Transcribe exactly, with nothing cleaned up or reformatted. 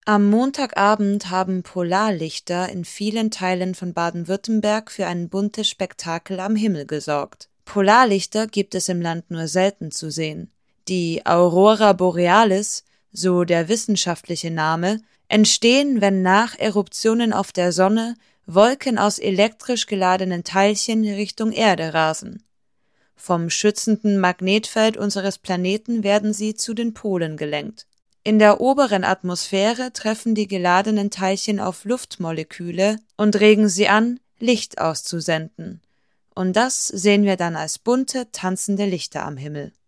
Am Montagabend haben Polarlichter in vielen Teilen von Baden-Württemberg für ein buntes Spektakel am Himmel gesorgt. Polarlichter gibt es im Land nur selten zu sehen. Die Aurora Borealis, so der wissenschaftliche Name, entstehen, wenn nach Eruptionen auf der Sonne Wolken aus elektrisch geladenen Teilchen Richtung Erde rasen. Vom schützenden Magnetfeld unseres Planeten werden sie zu den Polen gelenkt. In der oberen Atmosphäre treffen die geladenen Teilchen auf Luftmoleküle und regen sie an, Licht auszusenden. Und das sehen wir dann als bunte, tanzende Lichter am Himmel.